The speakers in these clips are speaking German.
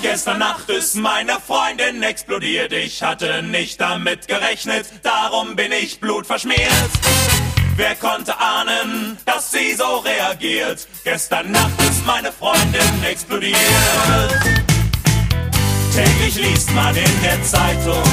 Gestern Nacht ist meine Freundin explodiert. Ich hatte nicht damit gerechnet, darum bin ich blutverschmiert. Wer konnte ahnen, dass sie so reagiert? Gestern Nacht ist meine Freundin explodiert. Täglich liest man in der Zeitung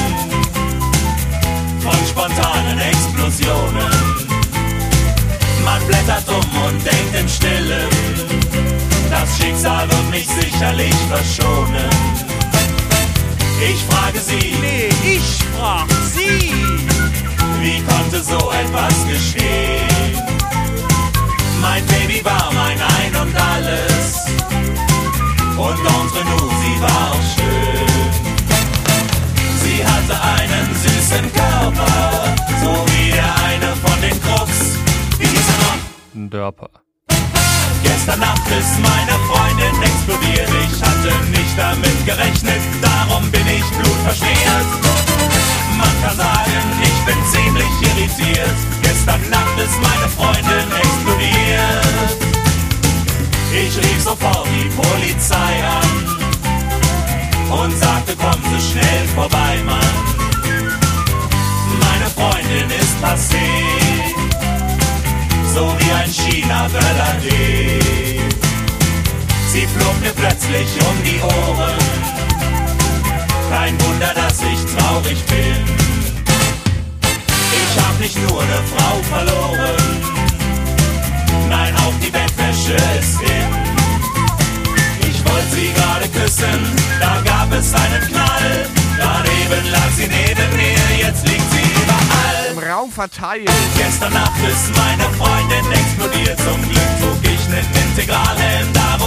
von spontanen Explosionen. Man blättert und denkt im Stillen, das Schicksal wird mich sicherlich verschonen. Ich frage Sie, nee, ich frag Sie, wie konnte so etwas geschehen? Mein Baby war mein Ein und Alles und entre nous, sie war auch schön. Sie hatte einen süßen Körper, so wie der eine von den Krux. Wie hieß er noch? Dörper. Gestern Nacht ist meine Freundin explodiert. Ich hatte nicht damit gerechnet, darum bin ich blutverschmiert. Man kann sagen, ich bin ziemlich irritiert. Gestern Nacht ist meine Freundin explodiert. Ich rief sofort die Polizei an und sagte, komm so schnell vorbei, Mann. Meine Freundin ist passé, so wie ein China-Böller-D. Sie flog mir plötzlich um die Ohren. Kein Wunder, dass ich traurig bin. Ich hab nicht nur eine Frau verloren, nein, auch die Bettwäsche ist hin. Ich wollte sie gerade küssen, da gab es einen Knall. Daneben lag sie neben mir, jetzt liegt sie überall. im Raum verteilt. Gestern Nacht ist meine Freundin explodiert. Zum Glück trug ich nen Integralhelm, da